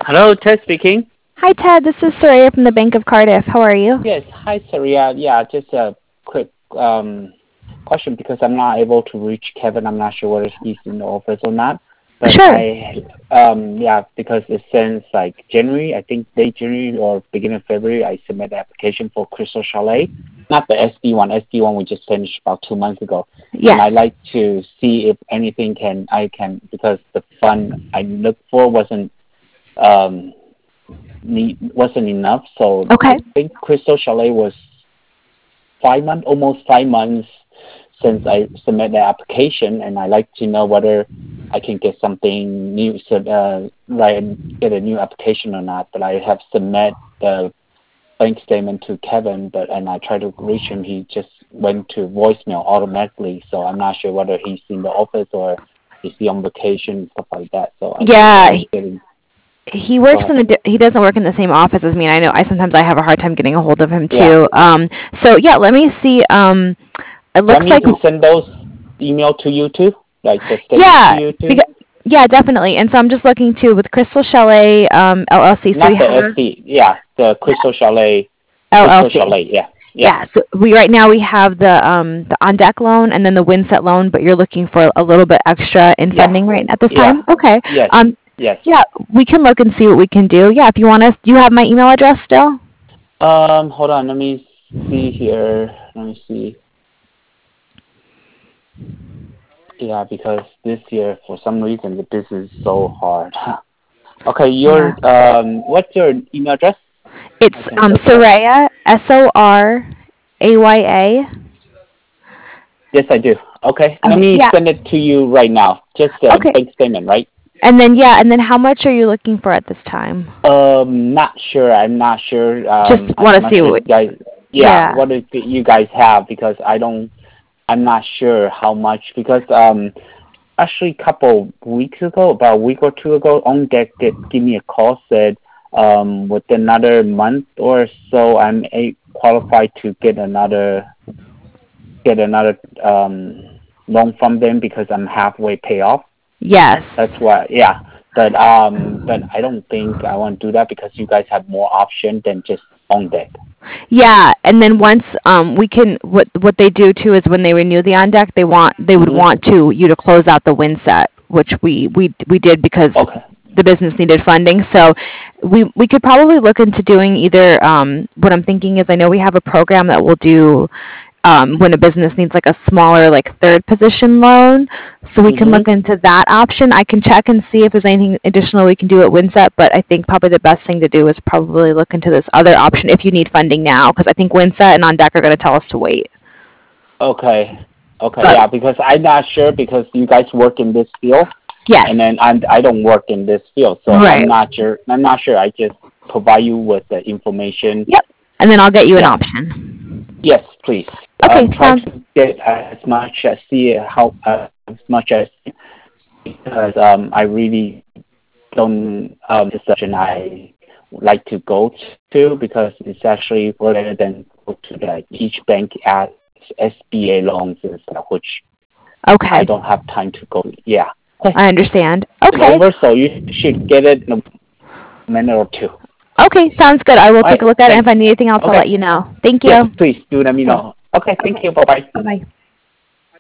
Hello, Ted speaking. Hi, Ted. This is Soraya from the Bank of Cardiff. How are you? Yes, hi, Saria. Yeah, just a quick question because I'm not able to reach Kevin. I'm not sure whether he's in the office or not. But Sure. yeah, because it's since like January, I think late January or beginning of February, I submitted the application for Crystal Chalet. Not the SD one. SD one we just finished about 2 months ago. And Yes. I like to see if anything I can because the fund I looked for um wasn't enough. So Okay. I think Crystal Chalet was 5 months, almost 5 months since I submitted the application, and I like to know whether I can get something new, right, get a new application or not. But I have submitted the bank statement to Kevin, and I tried to reach him. He just went to voicemail automatically. So I'm not sure whether he's in the office or is he on vacation and stuff like that. So I just Yeah, getting. he Go works ahead. in he doesn't work in the same office as me. And I know I sometimes I have a hard time getting a hold of him Yeah. too. So yeah, let me see. It You looks want me like to send those email to you too, like the statement to yeah, you too? because yeah, definitely. And so I'm just looking too with Crystal Chalet LLC. So we Not the have SD, yeah, the Crystal Chalet, Crystal LLC. Chalet, yeah, yeah, Yeah, so we right now we have the on deck loan and then the Windset loan, but you're looking for a little bit extra in yeah, funding right at this yeah, time. Okay. yes, Um, yes. yeah, we can look and see what we can do. Yeah, if you want us, do you have my email address still? Hold on, let me see here. Let me see. Yeah, because this year for some reason the business is so hard. Okay, Yeah. what's your email address? It's I can look it up. Soraya Soraya. Yes, I do. Okay, let Okay. me Yeah. send it to you right now. Just a Okay. bank statement, right? And then how much are you looking for at this time? Not sure. I'm not sure. Just want I'm to not see sure what. you guys. Yeah, Yeah. what do you guys have? Because I don't. I'm not sure how much. Because actually, a couple weeks ago, about a week or two ago, On Deck did give me a call. Said within another month or so, I'm qualified to get another loan from them because I'm halfway pay off. Yes. That's why, yeah. But I don't think I want to do that because you guys have more option than just On Deck. Yeah, and then once we can what they do too is when they renew the on deck, they would Mhm. want you to close out the win set, which we did because Okay. the business needed funding. So we could probably look into doing either what I'm thinking is I know we have a program that will do when a business needs like a smaller like third position loan. So we can look Mhm. into that option. I can check and see if there's anything additional we can do at Winset, but I think probably the best thing to do is probably look into this other option if you need funding now, because I think Winset and On Deck are going to tell us to wait. Okay. Okay. But Yeah, because I'm not sure because you guys work in this field, yes, and then I don't work in this field, so I'm right. not sure. I'm not sure. I just provide you with the information. Yep. And then I'll get you an Yeah. option. Yes, please. Okay, Try sounds to get as much as see how as much as because I really don't discussion I like to go to because it's actually rather than go to each bank as SBA loans and stuff, which I okay. don't have time to go. Yeah. Okay. I understand. It's Okay. over, so you should get it in a minute or two. Okay, sounds good. I will All take right. a look at it. Thanks. If I need anything else, I'll Okay. let you know. Thank Yes, you. please do let me Okay. know. Okay. Thank Okay. you. Bye bye. Bye bye.